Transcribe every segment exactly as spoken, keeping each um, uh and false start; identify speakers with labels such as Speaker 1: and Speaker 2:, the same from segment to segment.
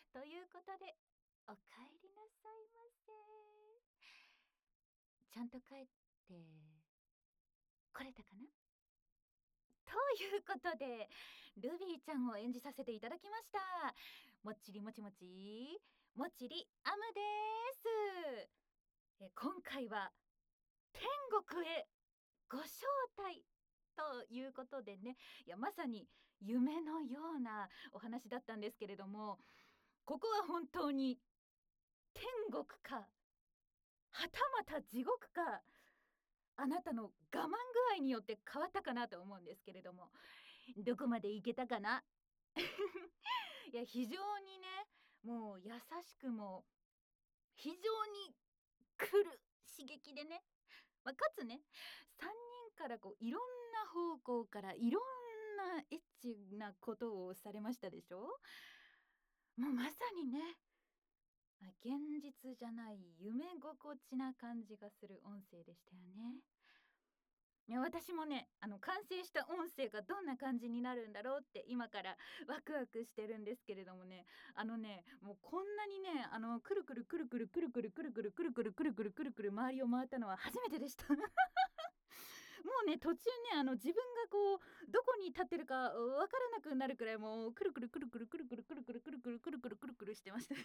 Speaker 1: ということで、おかえりなさいませ。ちゃんと帰って来れたかな？ということで、ルビーちゃんを演じさせていただきました。もっちりもちもち、もっちりアムです。え今回は天国へご招待ということでね、いやまさに夢のようなお話だったんですけれども、ここは本当に天国かはたまた地獄か、あなたの我慢具合によって変わったかなと思うんですけれども、どこまでいけたかな？いや非常にね、もう優しくも非常に来る刺激でね、まあ、かつね、さんにんからこういろんな方向からいろんなエッチなことをされましたでしょ。もうまさにね、まあ現実じゃない夢心地な感じがする音声でしたよね。いや私もね、あの完成した音声がどんな感じになるんだろうって今からワクワクしてるんですけれどもね、あのね、もうこんなにね、あのくるくるくるくるくるくるくるくるくるくるくるくるくるくる周りを回ったのは初めてでした。もうね、途中ね、あの自分がこうどこに立ってるかわからなくなるくらい、もうくるくるくるくるくるくるくるくるくるくるくるくるくるくるしてました。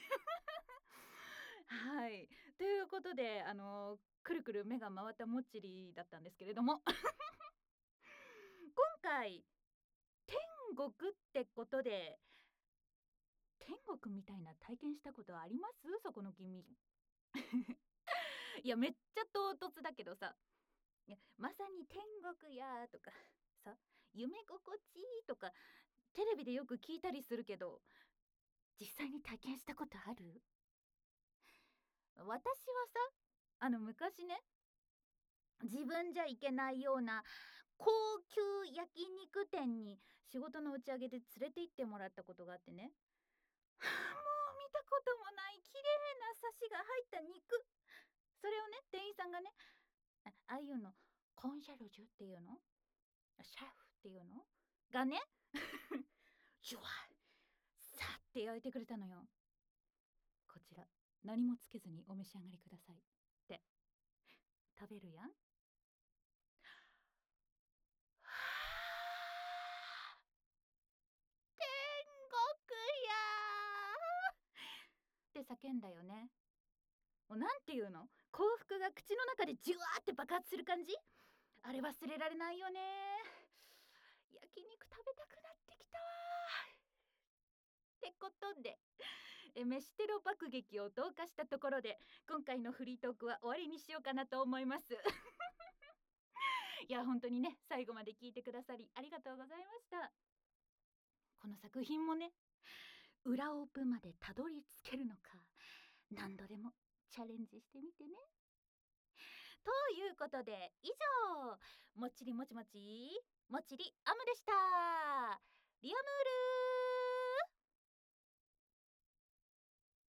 Speaker 1: はい、ということで、あのくるくる目が回ったもっちりだったんですけれども、今回天国ってことで、天国みたいな体験したことあります？そこの君。いやめっちゃ唐突だけどさ、いやまさに天国やとかさ、夢心地いいとかテレビでよく聞いたりするけど、実際に体験したことある？私はさ、あの昔ね、自分じゃ行けないような高級焼肉店に仕事の打ち上げで連れて行ってもらったことがあってね、はあ、もう見たこともない綺麗なサシが入った肉、それをね店員さんがね、あああいうのコンシャルジュっていうの、シャフっていうのがねシュワッさって焼いてくれたのよ。こちら何もつけずにお召し上がりくださいって食べるやん。はあ、天国やーって叫んだよね。もうなんていうの、幸福が口の中でじゅわーって爆発する感じ、あれ忘れられないよね。焼肉食べたくなってきたわ。ってことで、え飯テロ爆撃を投下したところで、今回のフリートークは終わりにしようかなと思います。いや本当にね、最後まで聞いてくださりありがとうございました。この作品もね、裏オープンまでたどり着けるのか、何度でもチャレンジしてみてね。ということで以上、もっちりもちもちもっちりアムでした。リアムール